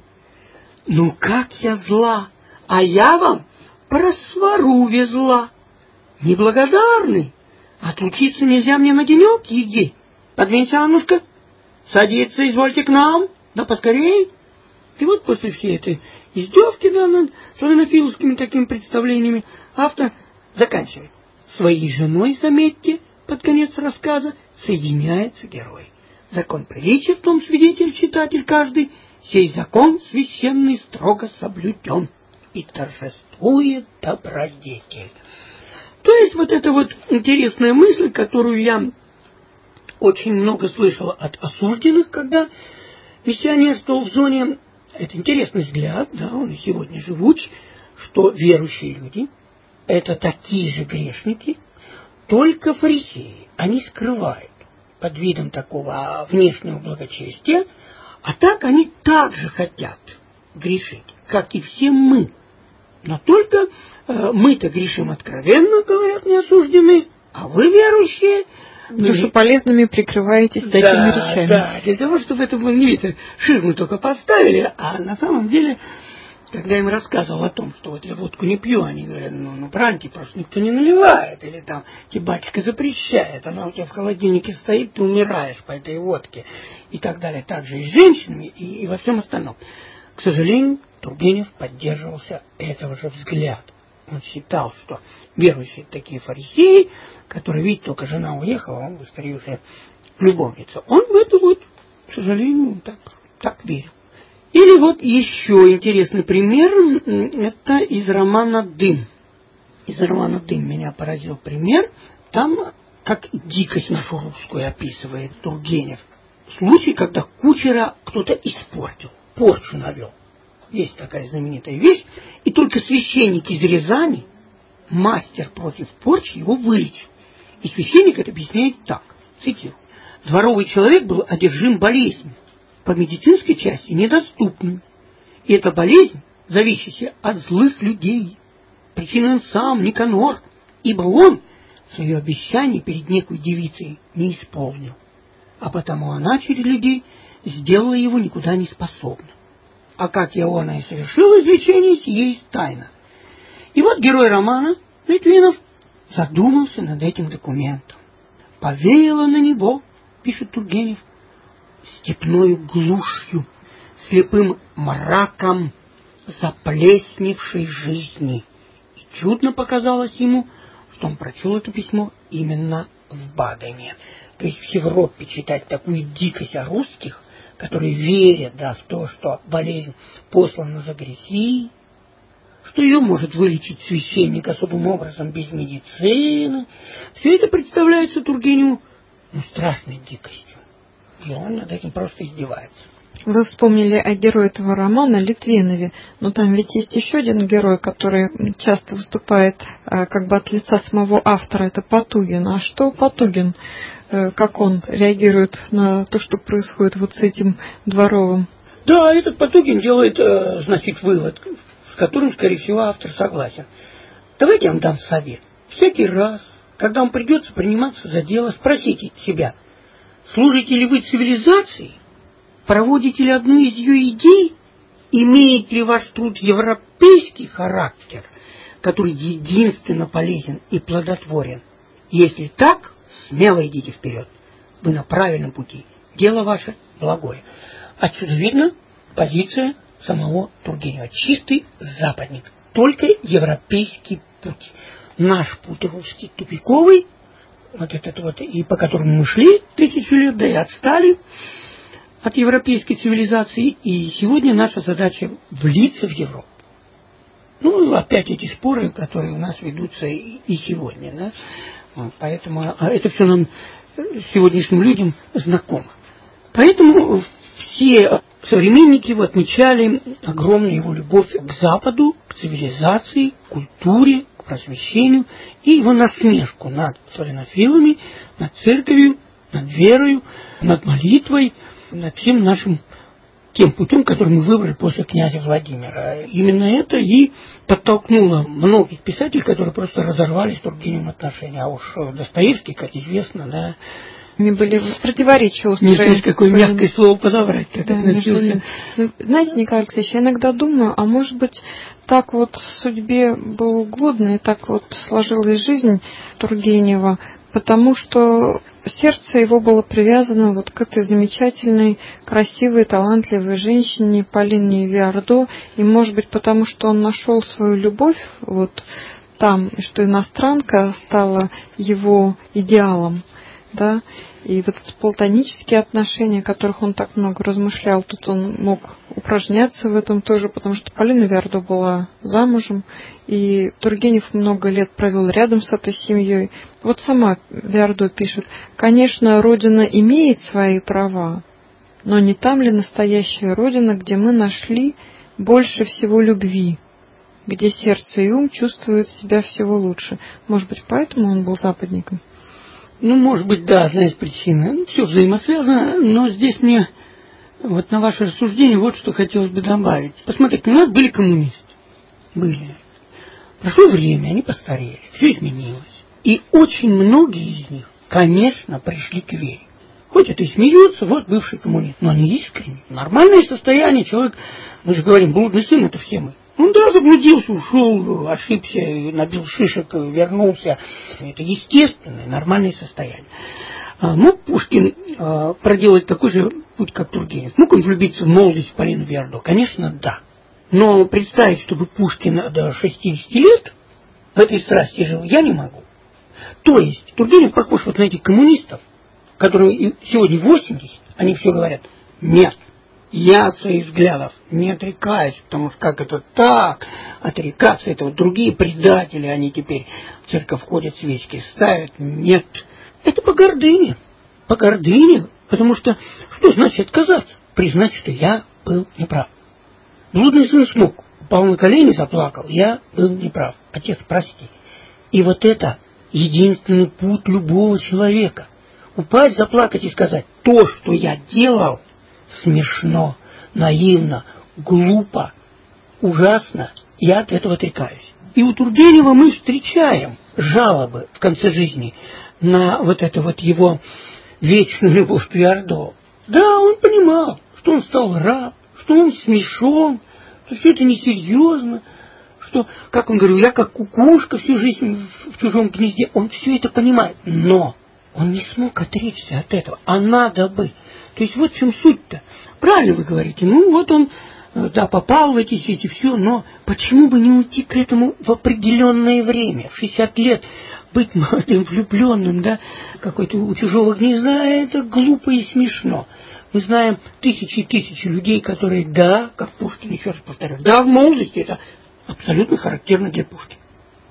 Как я зла, а я вам про свару везла. Неблагодарный, отлучиться нельзя мне на денек, Егей. Подвинься, Аннушка, садиться извольте к нам, да поскорей. И вот после всей этой издевки, да, над славянофилскими такими представлениями, автор заканчивает. Своей женой, заметьте, под конец рассказа, соединяется герой. Закон приличия в том свидетель, читатель каждый, сей закон священный строго соблюден. и торжествует добродетель. То есть вот эта вот интересная мысль, которую я очень много слышал от осужденных, когда миссионерствовал в зоне, это интересный взгляд, да, он и сегодня живуч, что верующие люди – это такие же грешники, только фарисеи. Они скрывают под видом такого внешнего благочестия, а так они также хотят грешить, как и все мы. Но только мы-то грешим откровенно, говорят неосужденные, а вы, верующие, душеполезными прикрываетесь такими речами. Да, для того, чтобы это было не видно. Ширму только поставили, а на самом деле, когда я им рассказывал о том, что вот я водку не пью, они говорят, ну правильно, просто никто не наливает, или там тебе батюшка запрещает, она у тебя в холодильнике стоит, ты умираешь по этой водке, и так далее. Так же и с женщинами, и во всем остальном. К сожалению, Тургенев поддерживался этого же взгляда. Он считал, что верующие такие фарисеи, которые, видите, только жена уехала, он быстрее уже любовница. Он в это вот, к сожалению, так верил. Или вот еще интересный пример, это из романа «Дым». Из романа «Дым» меня поразил пример. Там, как дикость нашу русскую описывает Тургенев, случай, когда кучера кто-то испортил, порчу навел. Есть такая знаменитая вещь, и только священник из Рязани, мастер против порчи, его вылечил. И священник это объясняет так, цитирую: «Дворовый человек был одержим болезнью, по медицинской части недоступной, и эта болезнь, зависящая от злых людей, причиной он сам, Никанор, ибо он свое обещание перед некой девицей не исполнил, а потому она через людей сделала его никуда не способным. А как Иона и совершил излечение, сие есть тайна». И вот герой романа Литвинов задумался над этим документом. «Повеяло на него, — пишет Тургенев, — степною глушью, слепым мраком заплесневшей жизни. И чудно показалось ему, что он прочел это письмо именно в Бадене». То есть в Европе читать такую дикость о русских, которые верят, да, в то, что болезнь послана за грехи, что ее может вылечить священник особым образом без медицины. Все это представляется Тургеневу страшной дикостью. И он над этим просто издевается. Вы вспомнили о герое этого романа Литвинове, но там ведь есть еще один герой, который часто выступает как бы от лица самого автора, это Потугин. А что Потугин, как он реагирует на то, что происходит вот с этим дворовым? Да, этот Потугин делает, значит, вывод, с которым, скорее всего, автор согласен. Давайте я вам дам совет. Всякий раз, когда вам придется приниматься за дело, спросите себя, служите ли вы цивилизации, проводите ли одну из ее идей, имеет ли ваш труд европейский характер, который единственно полезен и плодотворен. Если так, смело идите вперед. Вы на правильном пути. Дело ваше благое. Отсюда видно позиция самого Тургенева. Чистый западник. Только европейский путь. Наш путь русский тупиковый, вот этот вот, и по которому мы шли 1000 лет, да и отстали от европейской цивилизации, и сегодня наша задача влиться в Европу. Ну, опять эти споры, которые у нас ведутся и сегодня, да? Вот, поэтому это все нам, сегодняшним людям, знакомо. Поэтому все современники его отмечали огромную его любовь к Западу, к цивилизации, к культуре, к просвещению и его насмешку над славянофилами, над церковью, над верою, над молитвой, над всем нашим тем путем, который мы выбрали после князя Владимира. Именно это и подтолкнуло многих писателей, которые просто разорвали с Тургеневым отношения. А уж Достоевский, как известно, да, Они были противоречия острые. Не знаешь, какое мягкое слово подобрать, как да, относился. Знаете, Николай Алексеевич, я иногда думаю, а может быть, так вот судьбе было угодно, и так вот сложилась жизнь Тургенева, потому что сердце его было привязано вот к этой замечательной, красивой, талантливой женщине Полине Виардо, и, может быть, потому что он нашел свою любовь вот там, и что иностранка стала его идеалом. да, и вот эти платонические отношения, о которых он так много размышлял, тут он мог упражняться в этом тоже, потому что Полина Виардо была замужем, и Тургенев много лет провел рядом с этой семьей. Вот сама Виардо пишет: «Конечно, Родина имеет свои права, но не там ли настоящая Родина, где мы нашли больше всего любви, где сердце и ум чувствуют себя всего лучше». Может быть, поэтому он был западником? Ну, может быть, да, одна из причин. Все взаимосвязано, но здесь мне вот на ваше рассуждение вот что хотелось бы добавить. Посмотрите, у нас были коммунисты. Были. Прошло время, они постарели, все изменилось. И очень многие из них, конечно, пришли к вере. Хоть это и смеются, вот бывший коммунист, но они искренне. Нормальное состояние, человек, мы же говорим, блудный сын, это все мы. Он, да, заблудился, ушел, ошибся, набил шишек, вернулся. Это естественное, нормальное состояние. Мог Пушкин проделать такой же путь, как Тургенев? Мог он влюбиться в молодость в Полину Виардо? Конечно, да. Но представить, чтобы Пушкин до 60 лет в этой страсти жил, я не могу. То есть Тургенев похож вот на этих коммунистов, которые сегодня 80, они все говорят: нет, я от своих взглядов не отрекаюсь, потому что как это так, отрекаться, это вот другие предатели, они теперь в церковь ходят, свечки ставят. Нет, это по гордыне, потому что значит отказаться? Признать, что я был неправ. Блудный сын смог, упал на колени, заплакал, я был неправ, отец, прости. И вот это единственный путь любого человека. Упасть, заплакать и сказать: то, что я делал, смешно, наивно, глупо, ужасно, я от этого отрекаюсь. И у Тургенева мы встречаем жалобы в конце жизни на вот это вот его вечную любовь к Виардо. Да, он понимал, что он стал раб, что он смешон, что все это несерьезно, что, как он говорил, я как кукушка всю жизнь в чужом гнезде. Он все это понимает, но он не смог отречься от этого, а надо бы. То есть вот в чем суть-то. Правильно вы говорите, ну вот он, да, попал в эти сети, все, но почему бы не уйти к этому в определенное время, в 60 лет, быть молодым, влюбленным, да, какой-то у чужого гнезда, это глупо и смешно. Мы знаем тысячи и тысячи людей, которые, да, как Пушкин, еще раз повторяю, да, в молодости это абсолютно характерно для Пушкина.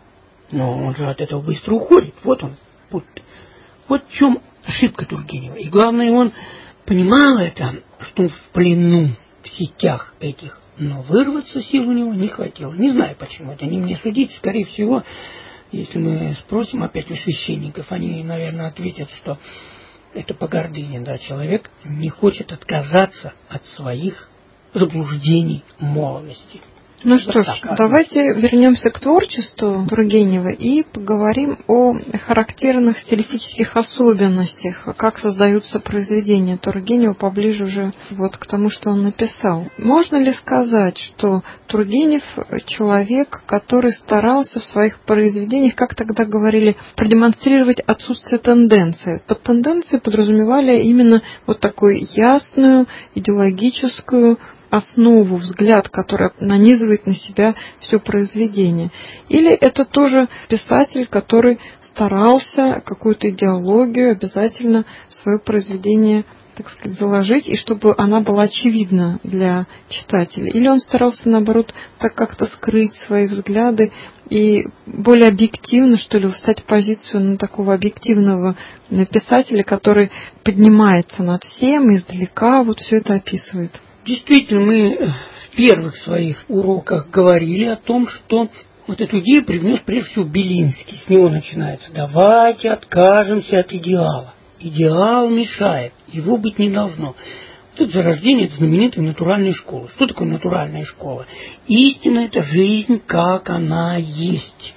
Но он же от этого быстро уходит. Вот он путь. Вот в чем ошибка Тургенева. И главное, он понимал это, что он в плену, в сетях этих, но вырваться сил у него не хватило. Не знаю почему, это не мне судить. Скорее всего, если мы спросим опять у священников, они, наверное, ответят, что это по гордыне, да, человек не хочет отказаться от своих заблуждений молодости. Ну что ж, давайте вернемся к творчеству Тургенева и поговорим о характерных стилистических особенностях, как создаются произведения Тургенева поближе уже вот к тому, что он написал. Можно ли сказать, что Тургенев человек, который старался в своих произведениях, как тогда говорили, продемонстрировать отсутствие тенденции? Под тенденцией подразумевали именно вот такую ясную идеологическую основу, взгляд, который нанизывает на себя все произведение. Или это тоже писатель, который старался какую-то идеологию обязательно в свое произведение, так сказать, заложить, и чтобы она была очевидна для читателя. Или он старался, наоборот, так как-то скрыть свои взгляды и более объективно, что ли, встать в позицию на такого объективного писателя, который поднимается над всем и издалека вот все это описывает. Действительно, мы в первых своих уроках говорили о том, что вот эту идею привнес прежде всего Белинский. С него начинается: давайте откажемся от идеала. Идеал мешает, его быть не должно. Вот это зарождение знаменитой натуральной школы. Что такое натуральная школа? Истина – это жизнь, как она есть.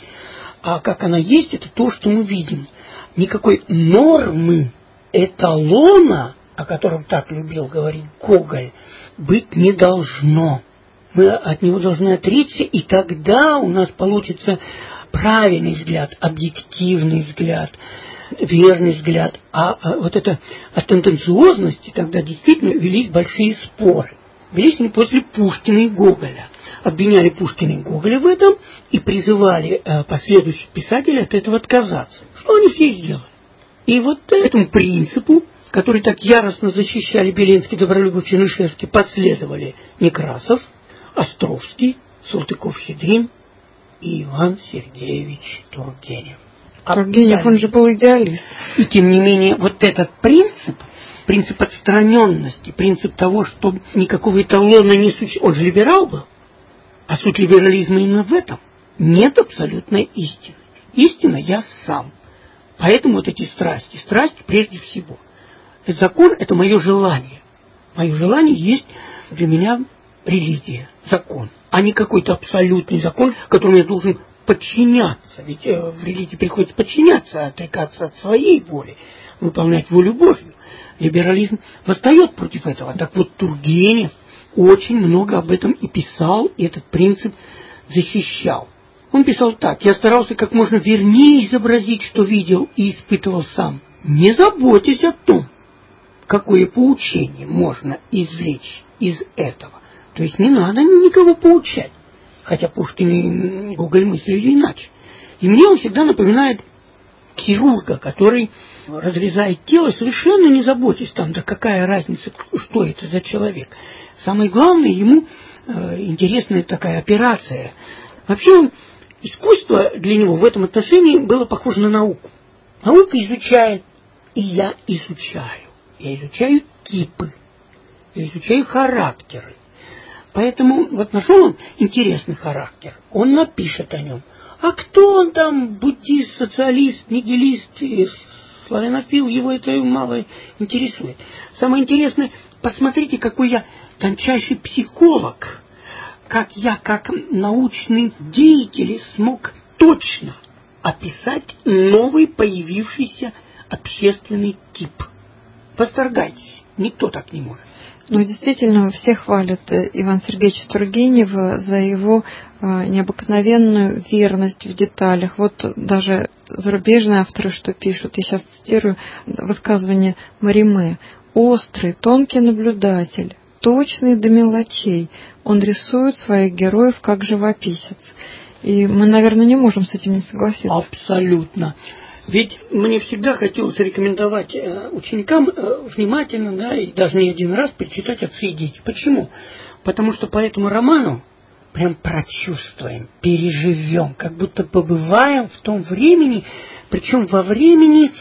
А как она есть – это то, что мы видим. Никакой нормы, эталона, о котором так любил говорить Гоголь, быть не должно. Мы от него должны отречься, и тогда у нас получится правильный взгляд, объективный взгляд, верный взгляд. А вот это о тенденциозности тогда действительно велись большие споры. Велись они после Пушкина и Гоголя. Обвиняли Пушкина и Гоголя в этом и призывали последующих писателей от этого отказаться. Что они все сделали? И вот этому принципу, который так яростно защищали Белинский, Добролюбов, Чернышевский, последовали Некрасов, Островский, Салтыков-Щедрин и Иван Сергеевич Тургенев. Тургенев, он же был идеалист. И тем не менее, вот этот принцип отстраненности, принцип того, что никакого эталона не существует, он же либерал был, а суть либерализма именно в этом. Нет абсолютной истины. Истина я сам. Поэтому вот эти страсти прежде всего. Закон – это мое желание. Мое желание есть для меня религия, закон, а не какой-то абсолютный закон, которому я должен подчиняться. Ведь в религии приходится подчиняться, отрекаться от своей воли, выполнять волю Божью. Либерализм восстает против этого. Так вот, Тургенев очень много об этом и писал, и этот принцип защищал. Он писал так: «Я старался как можно вернее изобразить, что видел и испытывал сам, не заботясь о том, какое поучение можно извлечь из этого». То есть не надо никого поучать. Хотя Пушкин и Гоголь мыслили иначе. И мне он всегда напоминает хирурга, который разрезает тело, совершенно не заботясь там, да какая разница, что это за человек. Самое главное, ему интересная такая операция. Вообще, искусство для него в этом отношении было похоже на науку. Наука изучает, и я изучаю. Я изучаю типы, я изучаю характеры. Поэтому вот нашел он интересный характер, он напишет о нем. А кто он там, буддист, социалист, нигилист, славянофил, его это мало интересует. Самое интересное, посмотрите, какой я тончайший психолог, как я, как научный деятель, смог точно описать новый появившийся общественный тип. Восторгайтесь, никто так не может. Ну, действительно, все хвалят Ивана Сергеевича Тургенева за его необыкновенную верность в деталях. Вот даже зарубежные авторы что пишут, я сейчас цитирую высказывание Мариме: «Острый, тонкий наблюдатель, точный до мелочей, он рисует своих героев как живописец». И мы, наверное, не можем с этим не согласиться. Абсолютно. Ведь мне всегда хотелось рекомендовать ученикам внимательно, да, и даже не один раз перечитать «Отцы и дети». Почему? Потому что по этому роману прям прочувствуем, переживем, как будто побываем в том времени, причем во времени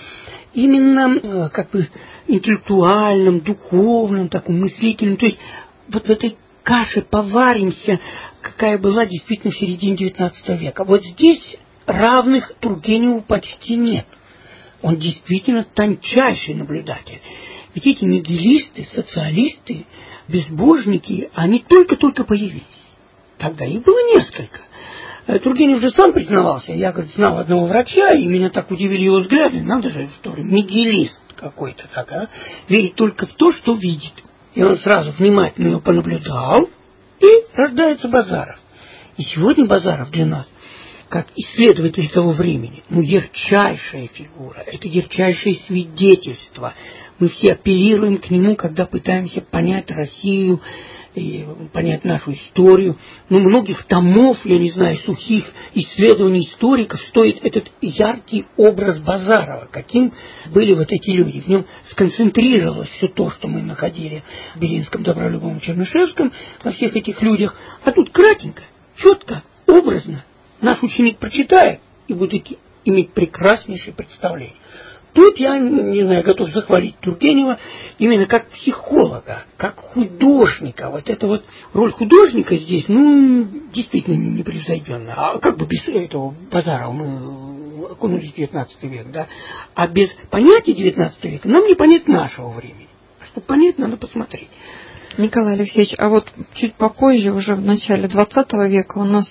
именно как бы интеллектуальном, духовном, таком мыслительном. То есть вот в этой каше поваримся, какая была действительно в середине XIX века. Вот здесь равных Тургеневу почти нет. Он действительно тончайший наблюдатель. Ведь эти нигилисты, социалисты, безбожники, они только-только появились. Тогда их было несколько. Тургенев же сам признавался. Я, говорит, знал одного врача, и меня так удивили его взгляды. Надо же, что ли, нигилист какой-то так, а? Верит только в то, что видит. И он сразу внимательно его понаблюдал, и рождается Базаров. И сегодня Базаров для нас, как исследователь того времени, ярчайшая фигура, это ярчайшее свидетельство. Мы все апеллируем к нему, когда пытаемся понять Россию и понять нашу историю. Многих томов, я не знаю, сухих исследований историков стоит этот яркий образ Базарова, каким были вот эти люди. В нем сконцентрировалось все то, что мы находили в Белинском, Добролюбовом, Чернышевском, во всех этих людях. А тут кратенько, четко, образно. Наш ученик прочитает и будет иметь прекраснейшее представление. Тут я, не знаю, готов захвалить Тургенева именно как психолога, как художника. Вот эта вот роль художника здесь, действительно непревзойденная. А как бы без этого Базарова мы окунулись в 19 век, да? А без понятия 19 века нам не понять нашего времени. А чтобы понять, надо посмотреть. Николай Алексеевич, а вот чуть попозже, уже в начале XX века, у нас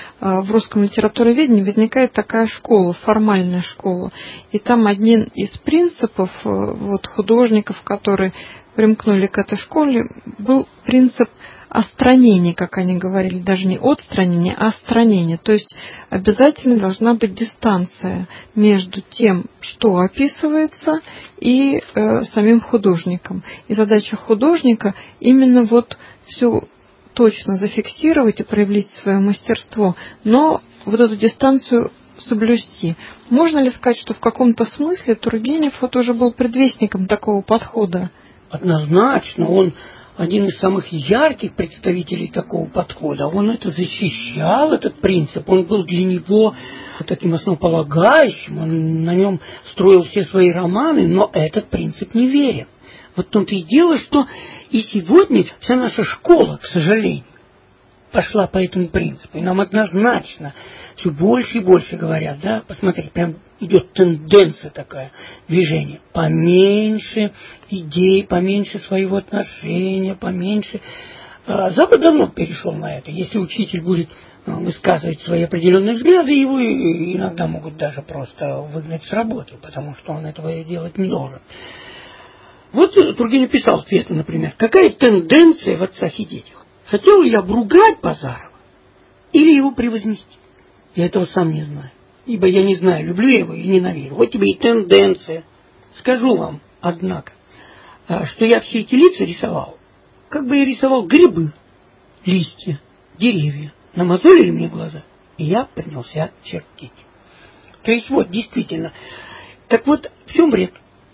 в русском литературоведении возникает такая школа, формальная школа. И там один из принципов художников, которые примкнули к этой школе, был принцип остранения, как они говорили, даже не отстранения, а остранения. То есть обязательно должна быть дистанция между тем, что описывается, и самим художником. И задача художника именно все точно зафиксировать и проявить свое мастерство, но вот эту дистанцию соблюсти. Можно ли сказать, что в каком-то смысле Тургенев вот уже был предвестником такого подхода? Однозначно, он один из самых ярких представителей такого подхода. Он это защищал, этот принцип. Он был для него таким основополагающим. Он на нем строил все свои романы, но этот принцип не верен. Вот в том-то и дело, что и сегодня вся наша школа, к сожалению, пошла по этому принципу. И нам однозначно все больше и больше говорят, да, посмотри, прям идет тенденция такая, движение. Поменьше идей, поменьше своего отношения, поменьше. Запад давно перешел на это. Если учитель будет высказывать свои определенные взгляды, его иногда могут даже просто выгнать с работы, потому что он этого делать не должен. Вот Тургенев писал Свету, например, какая тенденция в «Отцах и детях». Хотел ли я обругать Базарова или его превознести? Я этого сам не знаю. Ибо я не знаю, люблю я его или ненавижу. Вот тебе и тенденция. Скажу вам, однако, что я все эти лица рисовал. Как бы я рисовал грибы, листья, деревья. Намазолили мне глаза, и я принялся чертить. То есть вот, действительно. Так вот, в чем вред?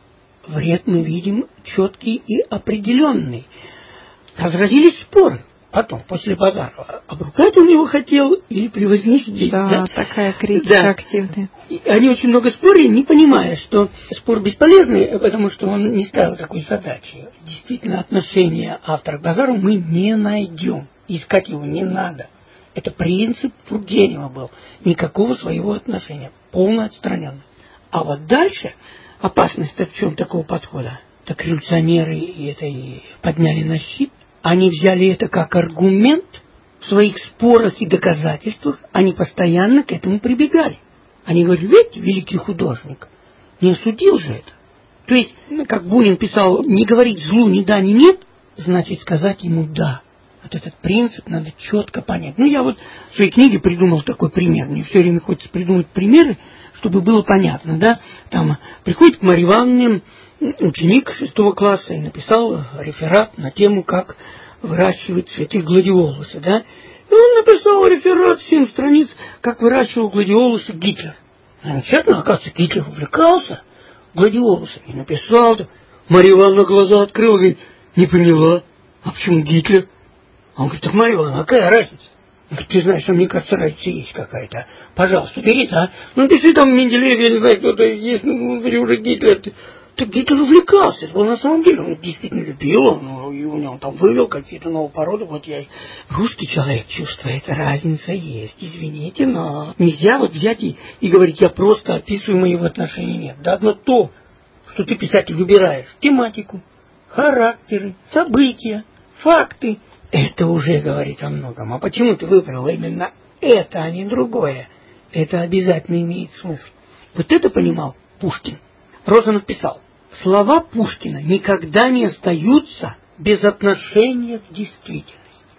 Вред мы видим четкий и определенный. Разразились споры. Потом, после Базарова, обругать он его хотел или превознести. Да, такая критика активная. И они очень много спорили, не понимая, что спор бесполезный, потому что он не ставил такой задачи. Действительно, отношение автора к Базарову мы не найдем. Искать его не надо. Это принцип Тургенева был. Никакого своего отношения. Полно отстраненность. А вот дальше опасность-то в чем такого подхода? Так революционеры это и подняли на щит. Они взяли это как аргумент в своих спорах и доказательствах. Они постоянно к этому прибегали. Они говорят, ведь великий художник не осудил же это. То есть, как Бунин писал, не говорить злу ни да, ни нет, значит сказать ему да. Вот этот принцип надо четко понять. Ну, я вот в своей книге придумал такой пример. Мне все время хочется придумать примеры, чтобы было понятно, да. Там приходит к Марье Ивановне ученик 6 класса и написал реферат на тему, как выращивать цветы гладиолусы, да. И он написал реферат 7 страниц, как выращивал гладиолусы Гитлер. Замечательно, оказывается, Гитлер увлекался гладиолусами. И написал, Марья Ивановна глаза открыла, говорит, не поняла, а почему Гитлер? Он говорит, так, Марья Ивановна, какая разница? Он говорит, ты знаешь, мне кажется, разница есть какая-то. Пожалуйста, бери-то, а. Ну, пиши там Менделеев, я не знаю, кто-то есть, ну, уже Гитлер. Так Гитлер увлекался, это был на самом деле, он действительно любил, и у него там вывел какие-то новые породы, вот я русский человек чувствует, разница есть, извините, но нельзя вот взять и говорить, я просто описываю мои отношения, нет. Да одно то, что ты, писатель, выбираешь тематику, характеры, события, факты, это уже говорит о многом. А почему ты выбрал именно это, а не другое? Это обязательно имеет смысл. Вот это понимал Пушкин. Розанов писал, слова Пушкина никогда не остаются без отношения к действительности.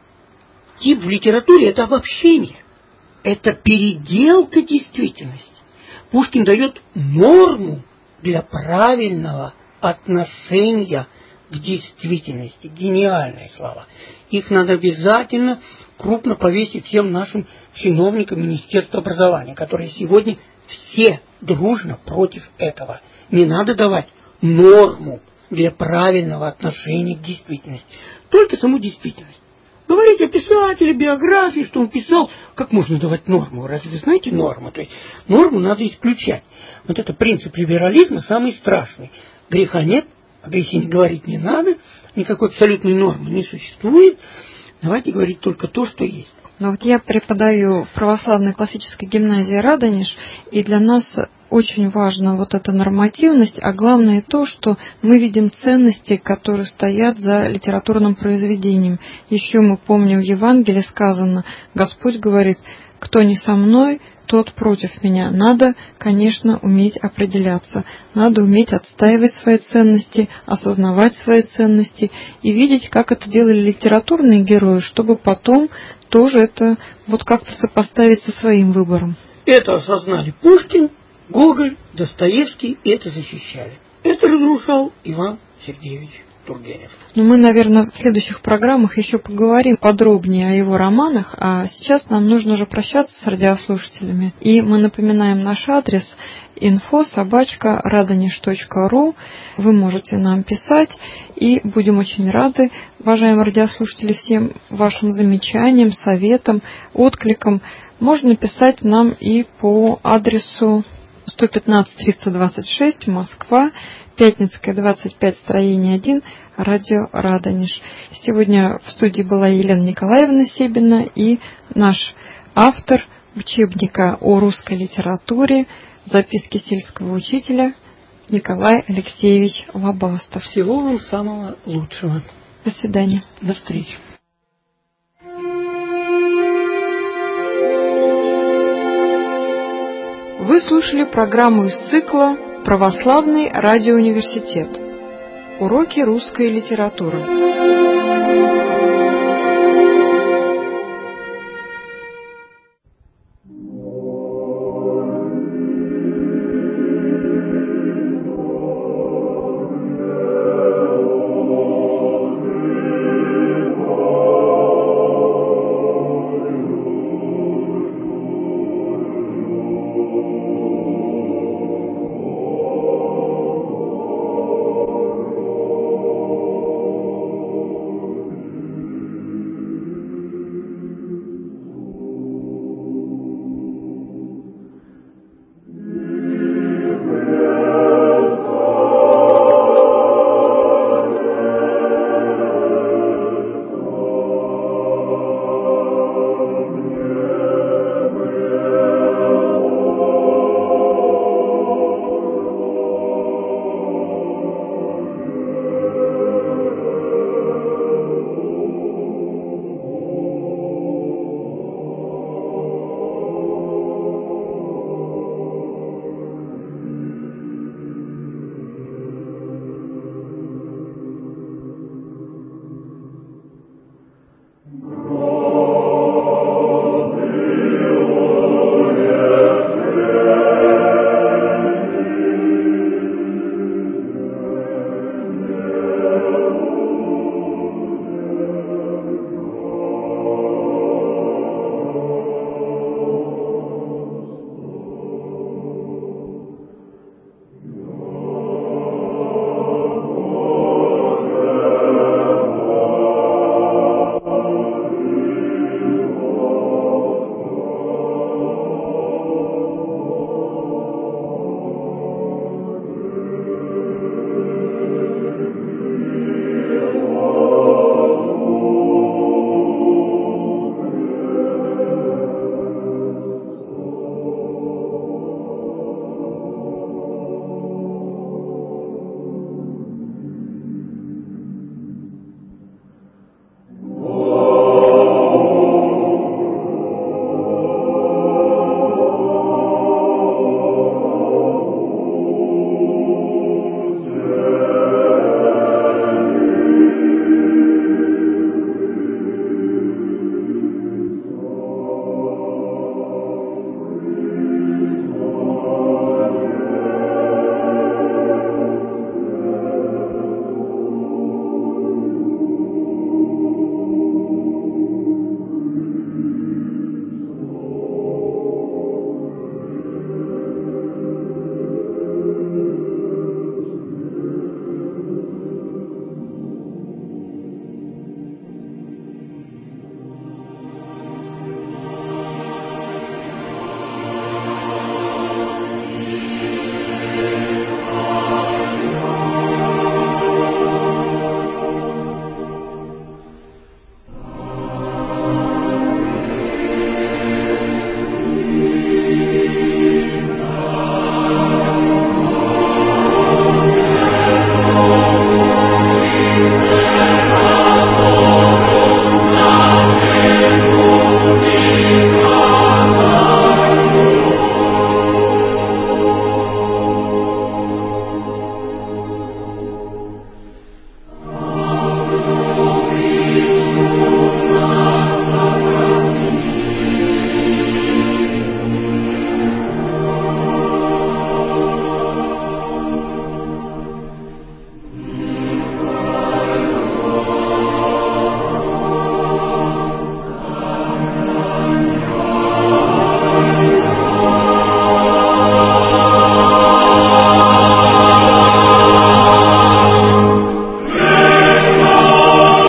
Тип в литературе – это обобщение, это переделка действительности. Пушкин дает норму для правильного отношения к действительности. Гениальные слова. Их надо обязательно крупно повесить всем нашим чиновникам Министерства образования, которые сегодня все дружно против этого. Не надо давать норму для правильного отношения к действительности. Только саму действительность. Говорить о писателе, биографии, что он писал, как можно давать норму? Разве вы знаете норму? То есть норму надо исключать. Вот это принцип либерализма самый страшный. Греха нет, о грехе говорить не надо, никакой абсолютной нормы не существует. Давайте говорить только то, что есть. Но вот я преподаю в православной классической гимназии Радонеж, и для нас очень важна вот эта нормативность, а главное то, что мы видим ценности, которые стоят за литературным произведением. Еще мы помним, в Евангелии сказано, Господь говорит, кто не со мной, тот против меня. Надо, конечно, уметь определяться. Надо уметь отстаивать свои ценности, осознавать свои ценности и видеть, как это делали литературные герои, чтобы потом тоже это вот как-то сопоставить со своим выбором. Это осознали Пушкин, Гоголь, Достоевский, и это защищали. Это разрушал Иван Сергеевич Тургенев. Ну, мы, наверное, в следующих программах еще поговорим подробнее о его романах, а сейчас нам нужно уже прощаться с радиослушателями. И мы напоминаем наш адрес info@radonish.ru. Вы можете нам писать, и будем очень рады, уважаемые радиослушатели, всем вашим замечаниям, советам, откликам. Можно писать нам и по адресу 115-326, Москва, Пятницкая, 25, строение 1, радио Радонеж. Сегодня в студии была Елена Николаевна Себина и наш автор учебника о русской литературе «Записки сельского учителя» Николай Алексеевич Лобастов. Всего вам самого лучшего. До свидания. До встречи. Вы слушали программу из цикла «Православный радиоуниверситет. Уроки русской литературы».